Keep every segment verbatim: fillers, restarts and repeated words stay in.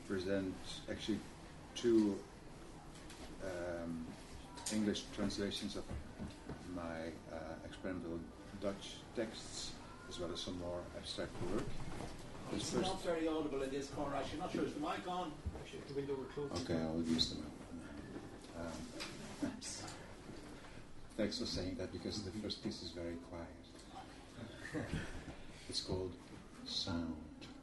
present actually two um, English translations of my uh, experimental Dutch texts, as well as some more abstract work. This It's first not very audible in this corner. Actually, not sure. Is the mic on? Actually, if the window were closed. Okay, I'll use them. Um, thanks for saying that, because the first piece is very quiet. It's called Sound.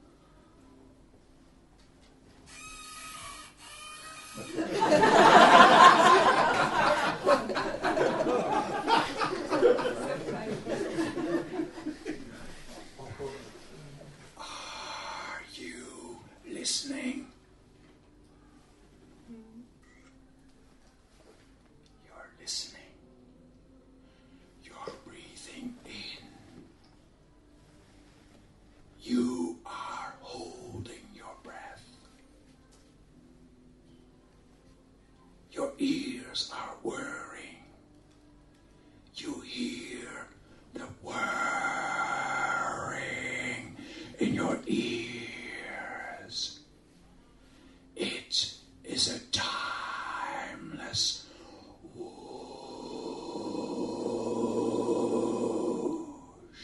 Are you listening? You're listening. You're breathing in. You are holding your breath. Your ears are whirring. You hear the whirring in your ears. It is a timeless whoosh.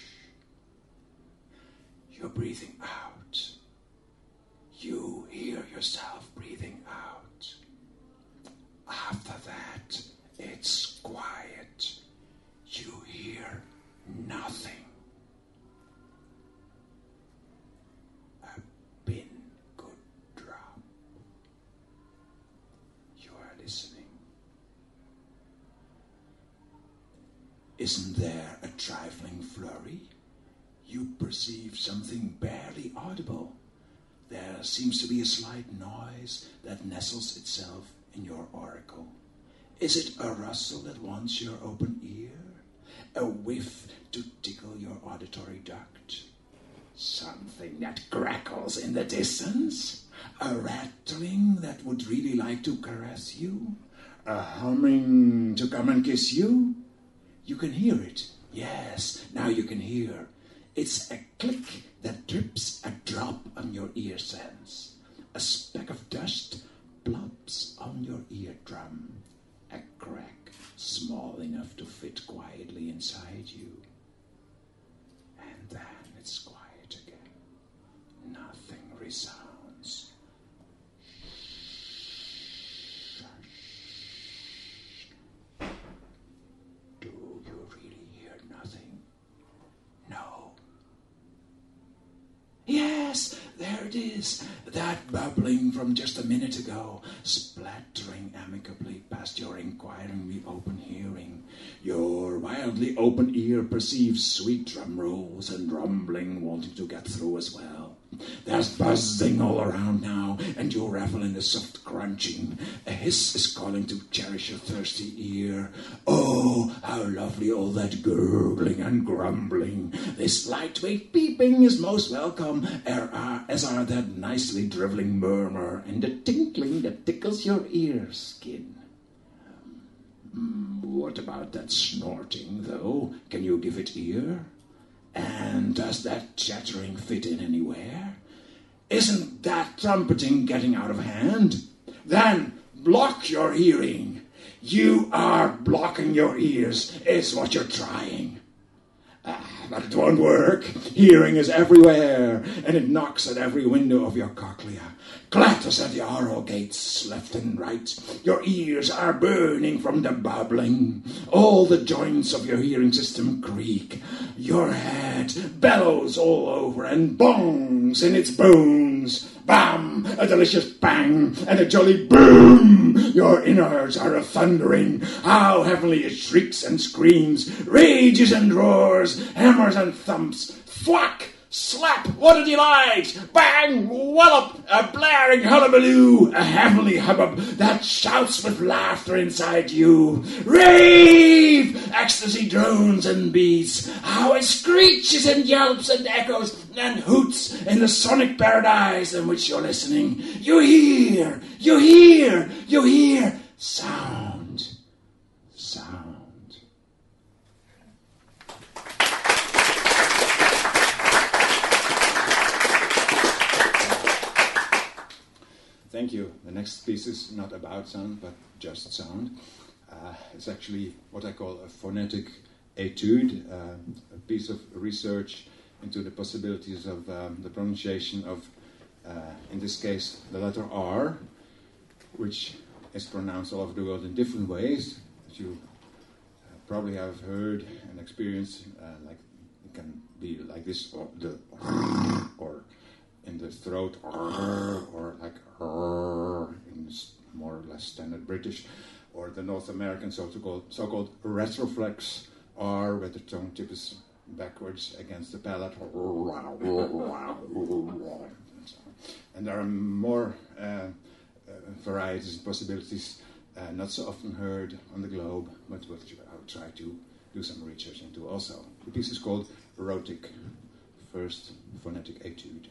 You're breathing out. You hear yourself breathing out. After that, it's quiet. You hear nothing. A pin could drop. You are listening. Isn't there a trifling flurry? You perceive something barely audible. There seems to be a slight noise that nestles itself in your auricle. Is it a rustle that wants your open ear? A whiff to tickle your auditory duct? Something that crackles in the distance? A rattling that would really like to caress you? A humming to come and kiss you? You can hear it. Yes, now you can hear. It's a click that drips a drop on your ear sense. A speck of dust plops on your eardrum. A crack small enough to fit quietly inside you. And then it's quiet again. Nothing resounds. Do you really hear nothing? No. Yes, there it is. That bubbling from just a minute ago, splattering amicably past your inquiringly open hearing. Your wildly open ear perceives sweet drum rolls and rumbling wanting to get through as well. There's buzzing all around now, and you revel in the soft crunching. A hiss is calling to cherish your thirsty ear. Oh, how lovely all that gurgling and grumbling. This lightweight peeping is most welcome, as are that nicely drivelling murmur and the tinkling that tickles your ear skin. Mm, what about that snorting, though? Can you give it ear? And does that chattering fit in anywhere? Isn't that trumpeting getting out of hand? Then block your hearing. You are blocking your ears, is what you're trying. Ah, but it won't work. Hearing is everywhere, and it knocks at every window of your cochlea. Clatters at the oral gates, left and right. Your ears are burning from the bubbling. All the joints of your hearing system creak. Your head bellows all over and bongs in its bones. Bam! A delicious bang and a jolly boom! Your innards are a-thundering. How heavenly it shrieks and screams, rages and roars, hammers and thumps. Thwack! Slap! What a delight! Bang! Wallop! A blaring hullabaloo! A heavenly hubbub that shouts with laughter inside you. Rave! Ecstasy drones and beats. How it screeches and yelps and echoes and hoots in the sonic paradise in which you're listening. You hear! You hear! You hear! Sound. Sound. thank you. The next piece is not about sound, but just sound. Uh, it's actually what I call a phonetic etude, uh, a piece of research into the possibilities of um, the pronunciation of, uh, in this case, the letter R, which is pronounced all over the world in different ways, as you uh, probably have heard and experienced. Uh, like it can be like this, or the or in the throat, or like in more or less standard British, or the North American so-called so-called retroflex R, where the tongue tip is backwards against the palate. And there are more uh, uh, varieties and possibilities uh, not so often heard on the globe, but which I'll try to do some research into also. The piece is called Erotic, First Phonetic Etude.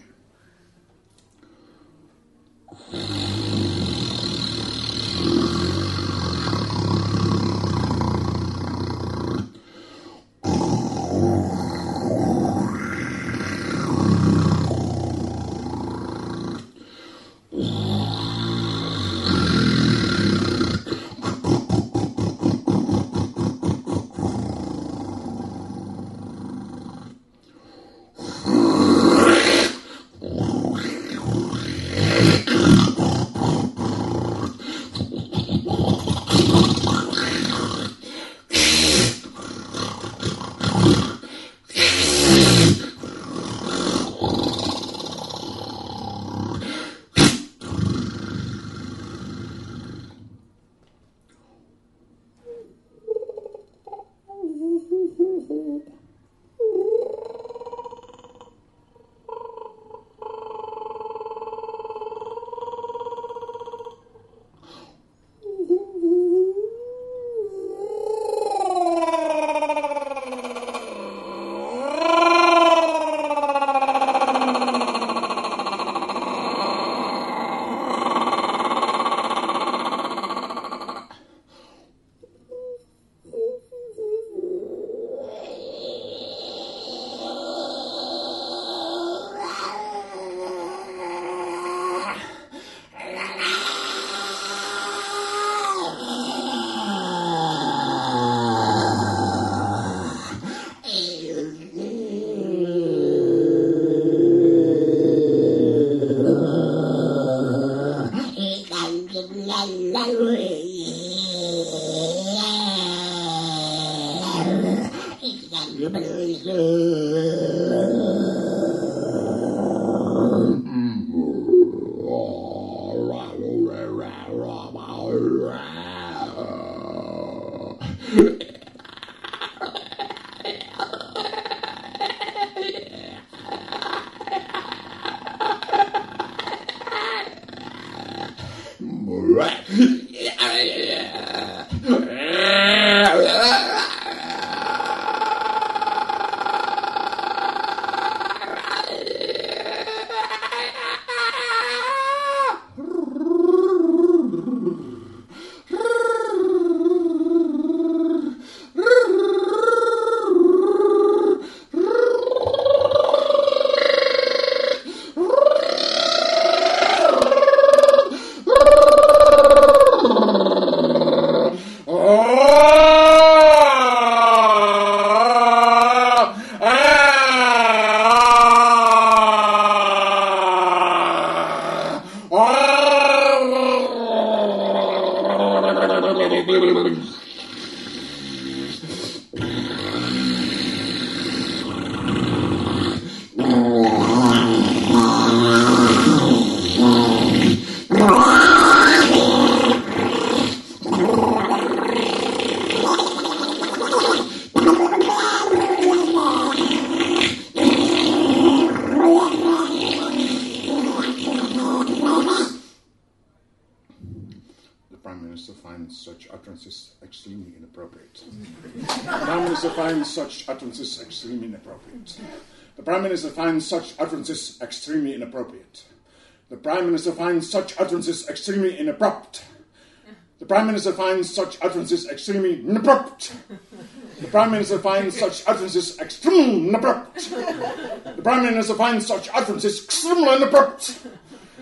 Such utterances extremely inappropriate. The Prime Minister finds such utterances extremely inappropriate. The Prime Minister finds such utterances extremely inappropriate. The Prime Minister finds such utterances extremely inappropriate. The Prime Minister finds such utterances extremely inappropriate. The Prime Minister finds such utterances extremely inappropriate.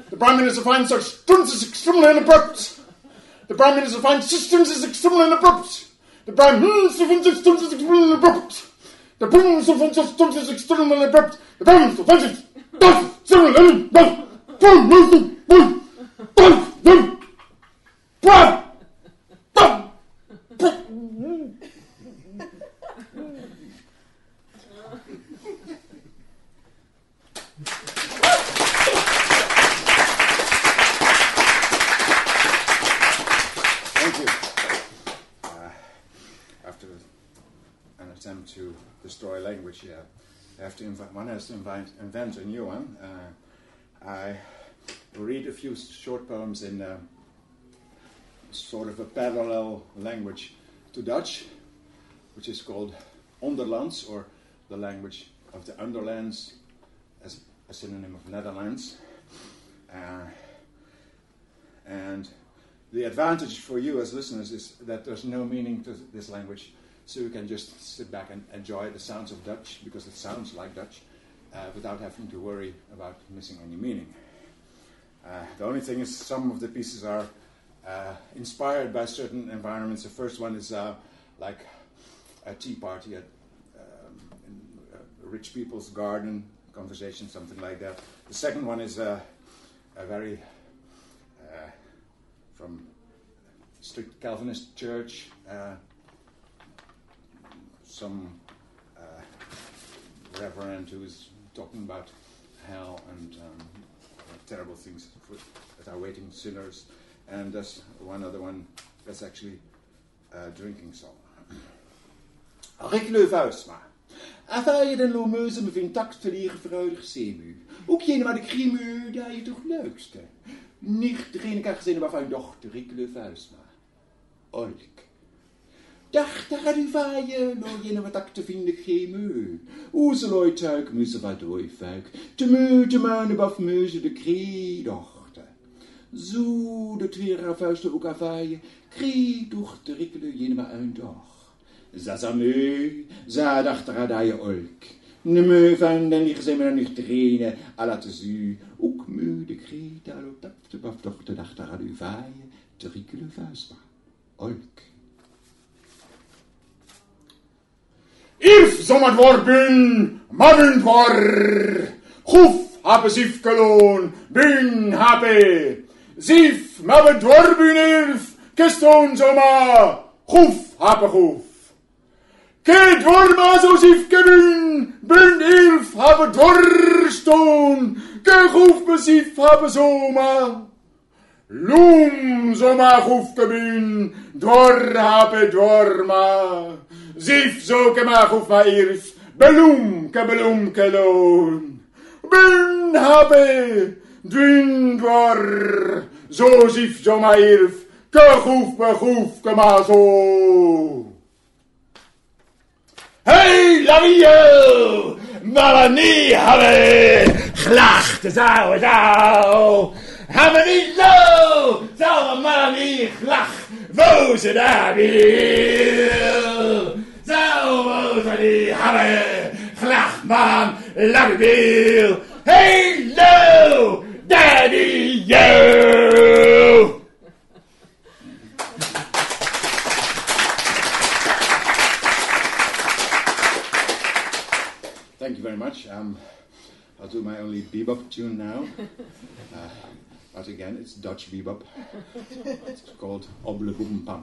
The Prime Minister finds such utterances extremely inappropriate. The Prime Minister finds such utterances extremely inappropriate. The Prime Minister finds such utterances extremely inappropriate. The Prime Minister finds such utterances extremely inappropriate. The Prime Minister finds such utterances extremely inappropriate. Prime Minister finds such Prime attempt to destroy language, yeah. Have to invent, one has to invent, invent a new one. Uh, I read a few short poems in uh, sort of a parallel language to Dutch, which is called Onderlands, or the language of the Underlands, as a synonym of Netherlands. Uh, and the advantage for you as listeners is that there's no meaning to this language. So you can just sit back and enjoy the sounds of Dutch, because it sounds like Dutch, uh, without having to worry about missing any meaning. Uh, the only thing is some of the pieces are uh, inspired by certain environments. The first one is uh, like a tea party at um, in a rich people's garden, conversation, something like that. The second one is uh, a very, uh, from strict Calvinist church, uh, some uh, reverend who is talking about hell and um, terrible things for, that are waiting sinners, and there's one other one that's actually a drinking song. Rick Vuistma. Afijn den lomeuze me vind takt verliegen freudig zeemuur. Ook jene maar de krimuur, daar je toch leukste. Nicht degene kan gezinnen waarvan dochter Rick Vuistma. Olk. Dacht daar u vaaien, no jene wat tak te vinden geen muur. Oeze looi tuik, muze wat dooi fuik. Te muur, te muinen baf muze de krie dochter. Zo de twee vuisten ook afvaaien. Krie dochter Rick jene maar een dag. Zazameu, za dachter daar je olk. Ne me van den liggen ze me niet trainen, à la tezu. Ook mu de krie, daar loopt dat de baf dochter dachter aan u vaaien. Te Rick Vuistma. Olk. If zomaar worden, mannen voor. Goef hebben zief geloon, bun hebben. Zief, maar we dwarben irf, kestoon zomaar. Goef hebben goef. Ke dwarma zo zief gebun, bun irf hebben dwarstoon. Ke goef bezief hebben zomaar. Loom zomaar goef gebun, dwar hebben dwarma. Zief zo ke maar goef maar irf, beloem ke beloem ke loon. Bun habe, dwin dwar, zo zief zo maar irf, ke goef be goef ke maar zo. Hey, lavio, malani habe, glachte zou zou. Hebben niet lo, zou malani glach, woze daar wil. Zou woze die hebben, glach man, lavio. Hey, lo, daddy, yo. Thank you very much. Um, I'll do my only bebop tune now. Uh, but again, it's Dutch bebop. It's called Obble Boom Pam.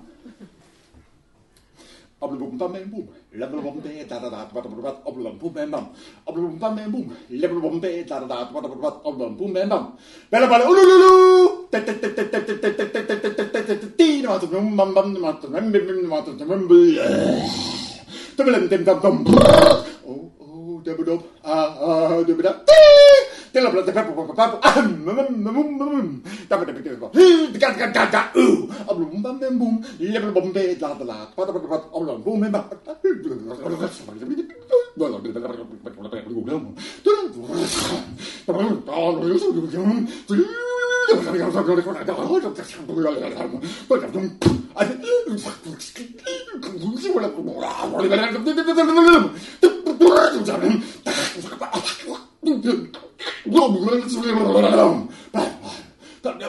Obble Boom Pam and Boom. Lebble Boom Bay, da da da, what about Obble Boom and Bam. Obble Boom Pam and Boom. Lebble Boom Bay, da da da, what about Obble Boom and Bam. Bella Bella Ululu. Tino at the room, bam bam, the matter, the rumble. Oh, oh, double up, ah, ah, double up. Tell about the pepper, papa, ah, mum, mum, mum, double up, the cat, cat, cat, cat, ooh, a boom, bam, bam, boom, level bombay, la, la, la, what about what, all on boom, and back. I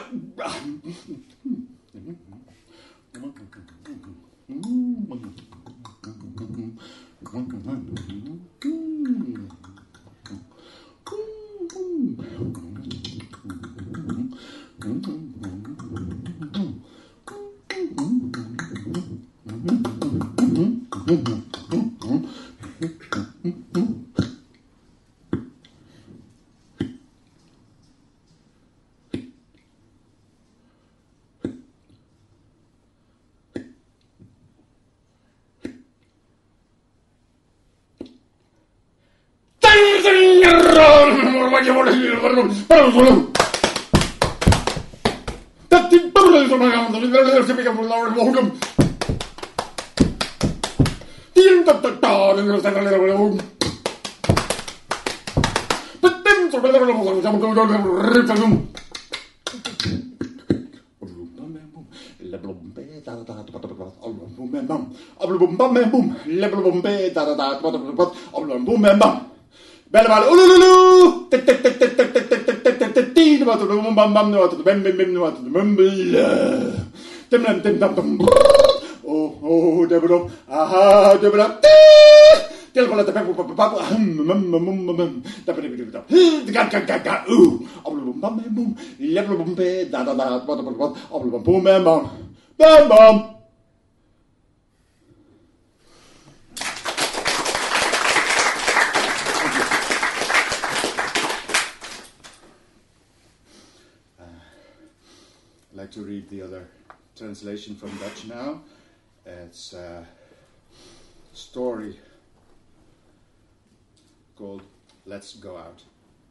Oh, oh, debra, aha, debra, I'd like to read the other translation from Dutch now. It's a story called Let's Go Out.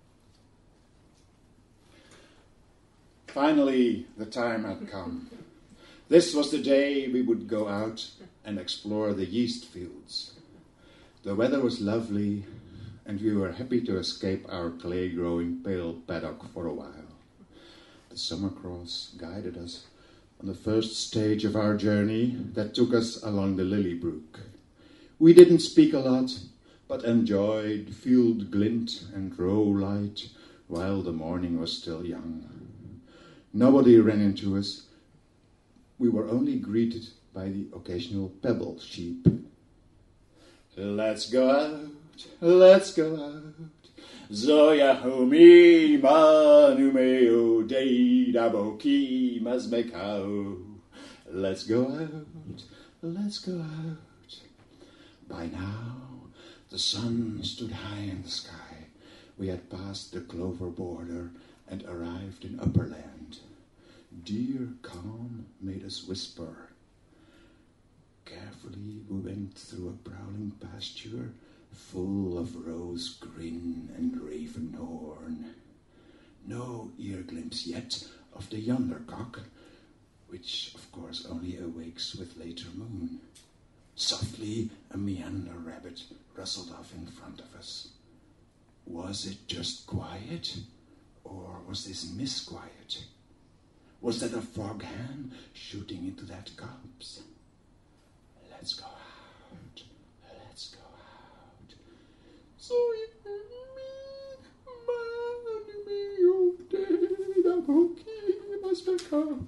Finally, the time had come. This was the day we would go out and explore the yeast fields. The weather was lovely, and we were happy to escape our clay-growing pale paddock for a while. The summer cross guided us on the first stage of our journey that took us along the Lily Brook. We didn't speak a lot, but enjoyed field glint and row light while the morning was still young. Nobody ran into us. We were only greeted by the occasional pebble sheep. Let's go out, let's go out. Zoya homi manumeo de daboki mazmekao. Let's go out, let's go out. By now, the sun stood high in the sky. We had passed the clover border and arrived in Upperland. Dear calm made us whisper. Carefully we went through a prowling pasture full of rose green and raven horn. No ear glimpse yet of the yonder cock, which of course only awakes with later moon. Softly a meander rabbit rustled off in front of us. Was it just quiet, or was this misquiet? Was that a frog hen shooting into that copse? Let's go out, let's go out. So you and me, man, me, oh, day, da, boki, must be cow.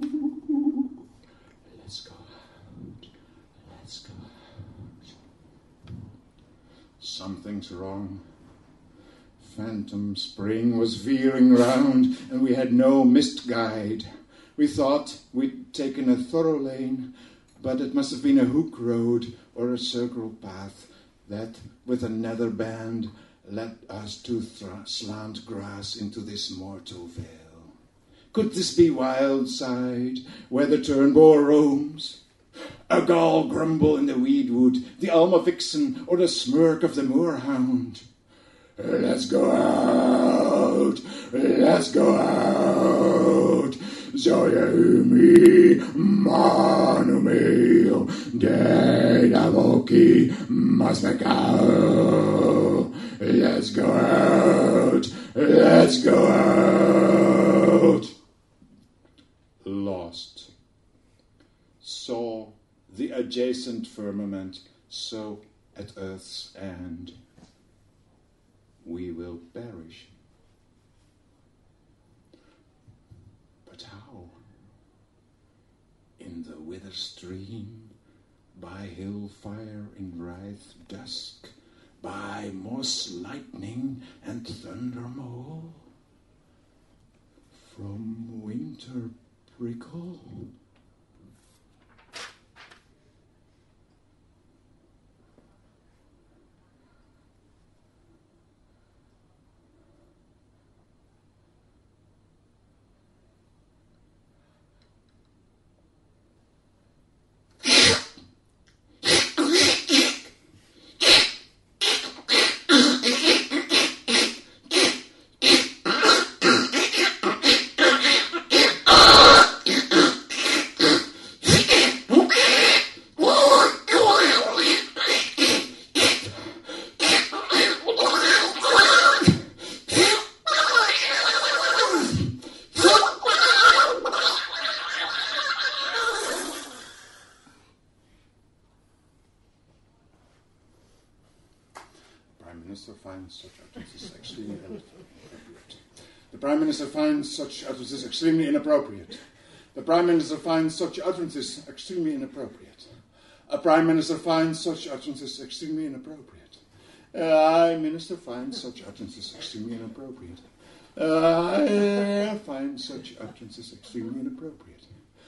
Let's go out, let's go out. Something's wrong. Phantom Spring was veering round, and we had no mist guide. We thought we'd taken a thorough lane, but it must have been a hook road or a circle path that, with a nether band, led us to th- slant grass into this mortal vale. Could this be Wildside, where the turnboar roams? A gull grumble in the weedwood, the alma vixen, or the smirk of the moorhound? Let's go out, let's go out. Zoyumi manumeo de davoki masmekao. Let's go out, let's go out. Lost. Saw the adjacent firmament, so at earth's end. We will perish. But But how? In the wither stream, by hill fire in writhe dusk, by moss lightning and thunder mole, from winter prickle. The Prime Minister finds such utterances extremely inappropriate. The Prime Minister finds such utterances extremely inappropriate. A Prime Minister finds such utterances extremely inappropriate. I, Minister, find such utterances extremely inappropriate. I find such utterances extremely inappropriate.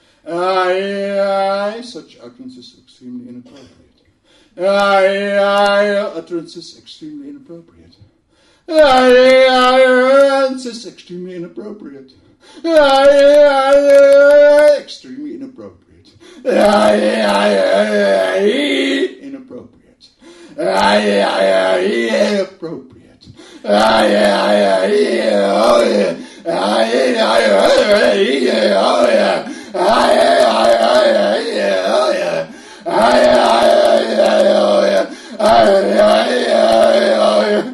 I, I, such utterances extremely inappropriate. I, I, utterances extremely inappropriate. I, I, utterances extremely inappropriate. I, I, extremely inappropriate. I, I, I, inappropriate. I, I, I, inappropriate. I, I, I, oh yeah. I, I, I, oh yeah. I, I, I, oh yeah. I, I, I, oh yeah. I, I, I, oh yeah.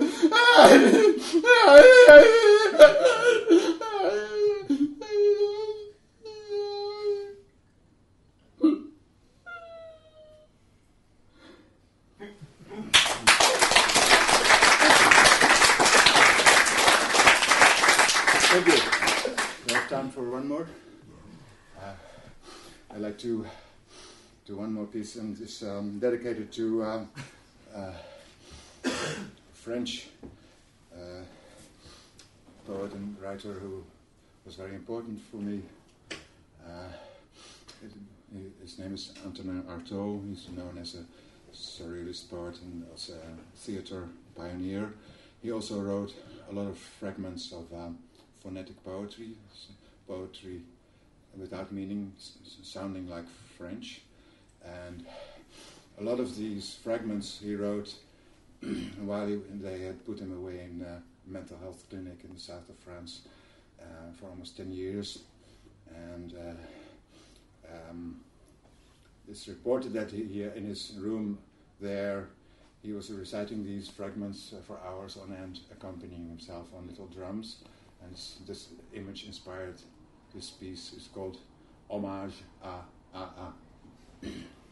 Thank you. We have time for one more. Uh, I'd like to do one more piece, and it's um, dedicated to uh, uh, French uh, poet and writer who was very important for me. Uh, it, his name is Antonin Artaud. He's known as a surrealist poet and as a theater pioneer. He also wrote a lot of fragments of um, phonetic poetry, poetry without meaning, s- sounding like French. And a lot of these fragments he wrote while he, they had put him away in a mental health clinic in the south of France uh, for almost ten years. And uh, um, it's reported that he, he, in his room there, he was reciting these fragments uh, for hours on end, accompanying himself on little drums. And this image inspired this piece. It's called Hommage à à à.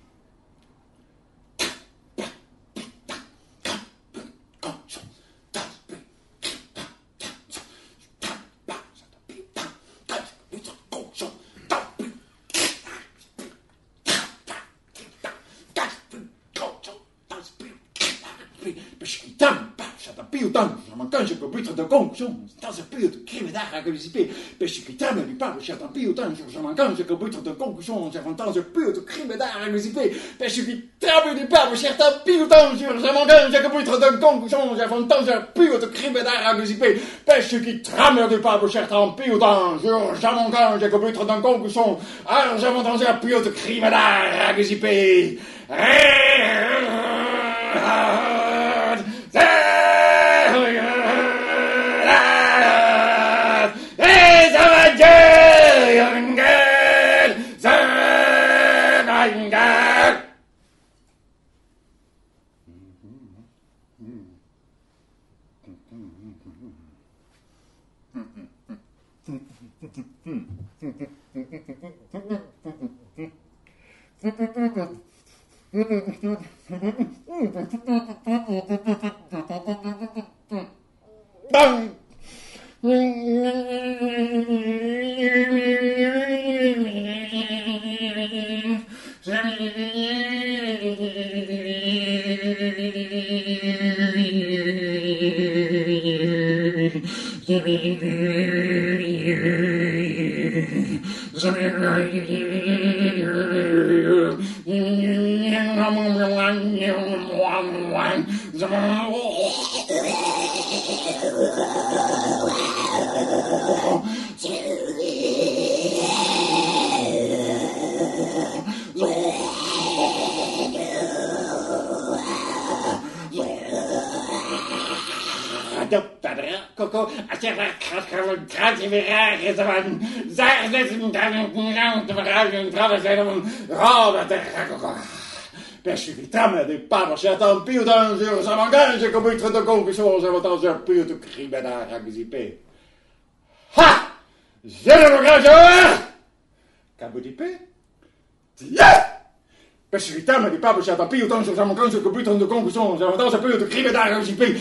Kanske på bytet av gångson, tas ett byte kring det här kan vi besikita med på sätta byten så man kanske på bytet av gångson så man tas ett byte kring det här kan vi besikita med på sätta byten så man kanske på bytet av gångson så man tas ett byte kring det här kan vi besikita med på sätta byten så man kanske på bytet av gångson så man tas ett byte kring det här kan vi Bang! Coco, c'era tanti viraghi, stavano zardeten, tanti traversavano roba terra Coco. Perseguitame di papa, c'è un più da un giro, siamo anche come il Congo, siamo tanto un più di crime da raggiungere. Ha! Zero gaggio! Cabo di pe? Yeah! Perseguitame di papa, c'è un più da un giro, siamo anche come il Congo, siamo tanto un più di crime da raggiungere.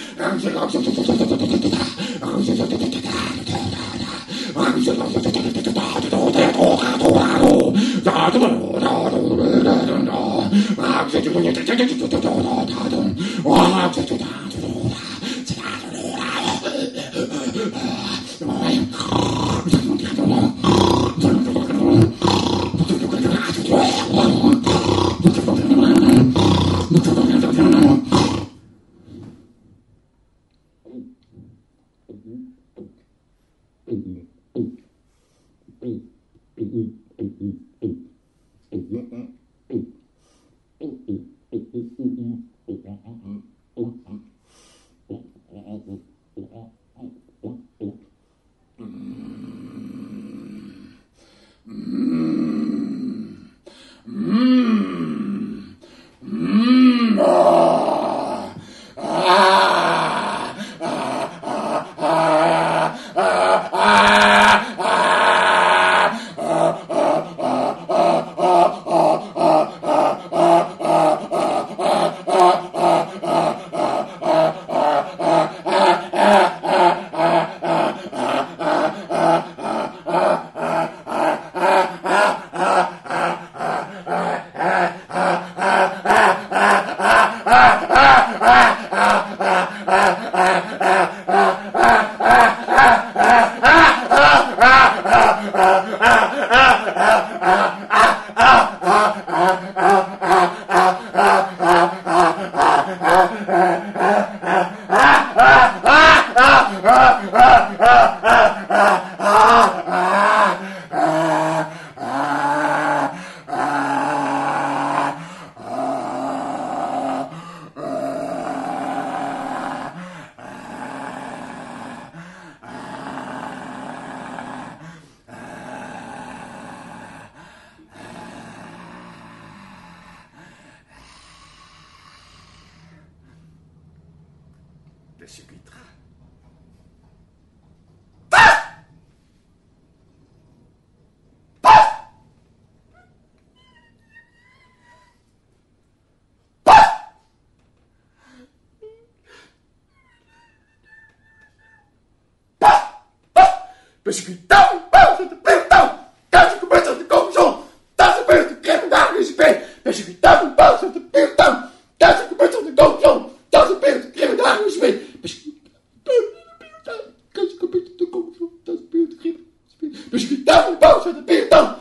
Perseguitão, perseguitão, das começas de confusão, das começas de crime da respeito, perseguitão, perseguitão, das começas de confusão, das começas de crime da respeito, perseguitão, das começas de confusão, das começas de crime da respeito, perseguitão, perseguitão.